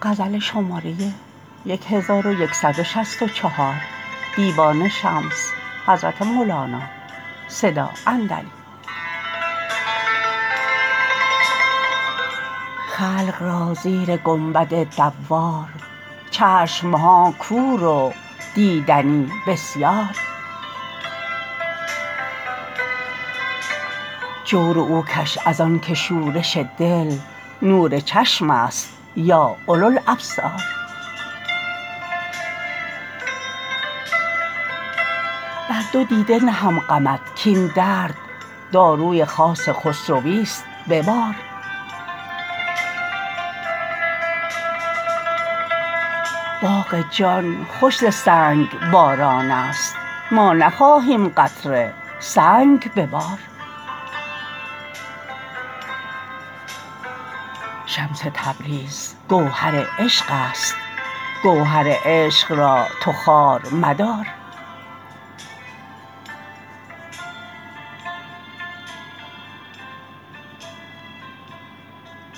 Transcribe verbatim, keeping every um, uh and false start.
غزل شماره هزار و صد و شصت و چهار دیوان شمس حضرت مولانا صدا اندلی. خلق را زیر گنبد دوار چشم ها کور و دیدنی بسیار. جور او کش از آنک شورش دل نور چشم است یا اولوالابصار. بر دو دیده نهم غمت کاین درد داروی خاص خسروی است ببار. باغ جان خوش ز سنگ باران است ما نخواهیم قطره سنگ ببار. شمس تبریز گوهر عشق است گوهر عشق را تو خوار مدار.